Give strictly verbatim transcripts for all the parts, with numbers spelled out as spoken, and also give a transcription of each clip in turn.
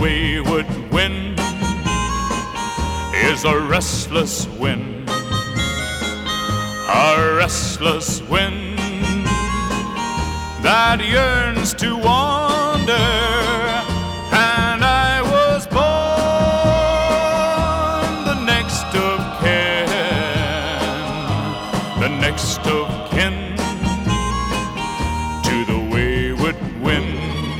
wayward wind is a restless wind, a restless wind that yearns to wander. And I was born the next of kin, the next of kin to the wayward wind.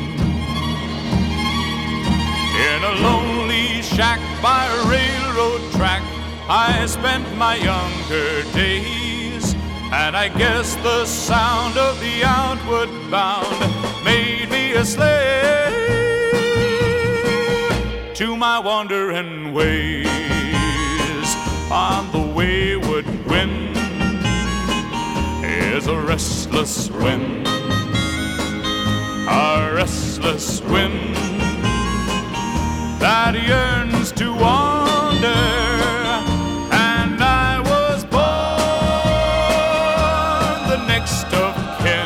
In a lonely shack by a railroad track, I spent my younger days, and I guess the sound of the outward bound made me a slave to my wandering ways. On the wayward wind is a restless wind, a restless wind that yearns to wander. And I was born the next of kin,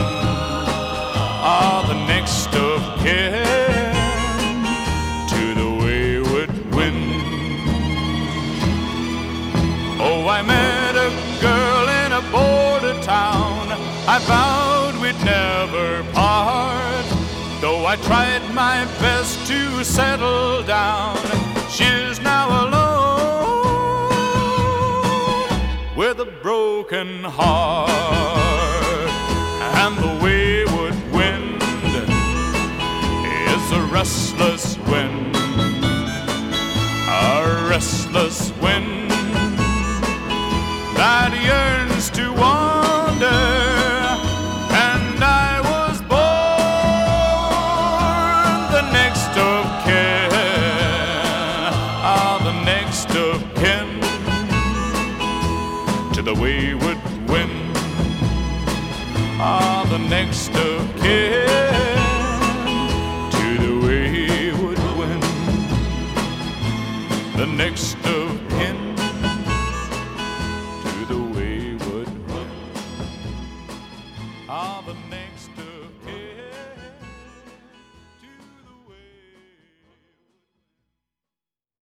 ah, the next of kin to the wayward wind. Oh, I met a girl in a border town, I vowed we'd never part. Though I tried my best to settle down, she's now alone with a broken heart. And the wayward wind is a restless wind, a restless wind that yearns to wander. The wayward wind, ah, the next of kin.